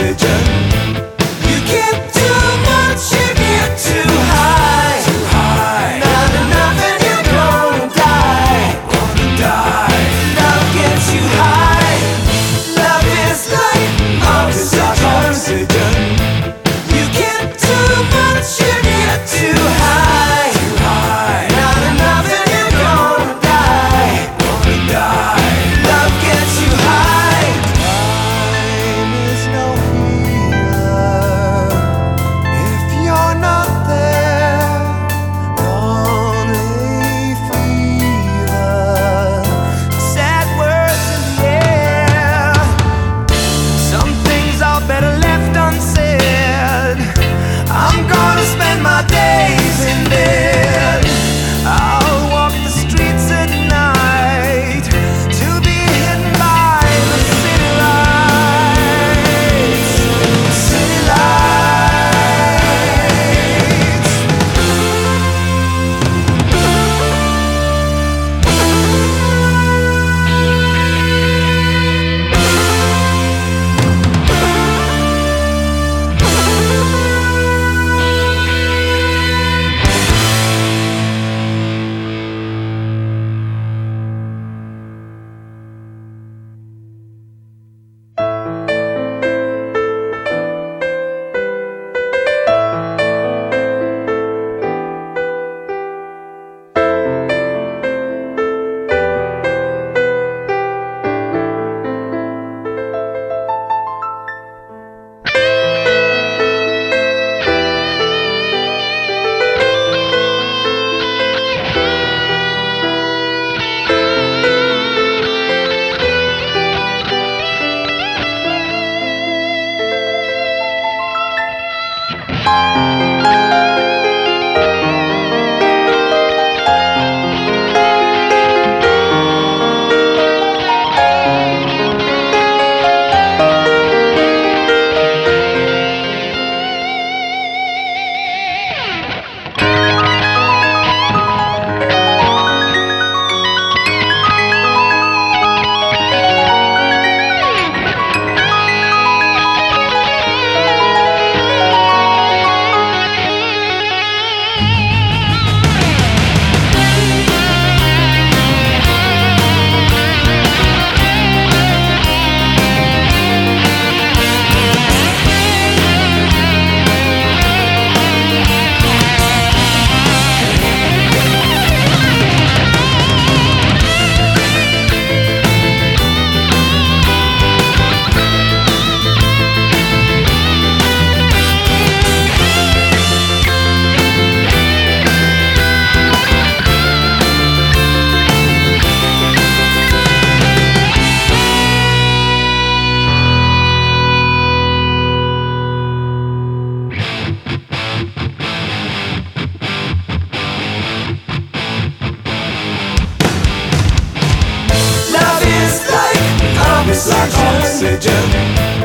oxygen. You get too much, you get too high. Too high. Not enough and you're gonna die. Gonna die. Love gets you high. Love is like oxygen. You get too much, you get too high. Too high. Not enough and you're gonna die. Gonna die. Love gets you high. Time is no healer if you're not there. Only fever, sad words in the air. Some things are better left unsaid. I'm gonna spend my days in bed. I'll walk the streets at night to be hidden by the city lights. City lights. Love is like oxygen.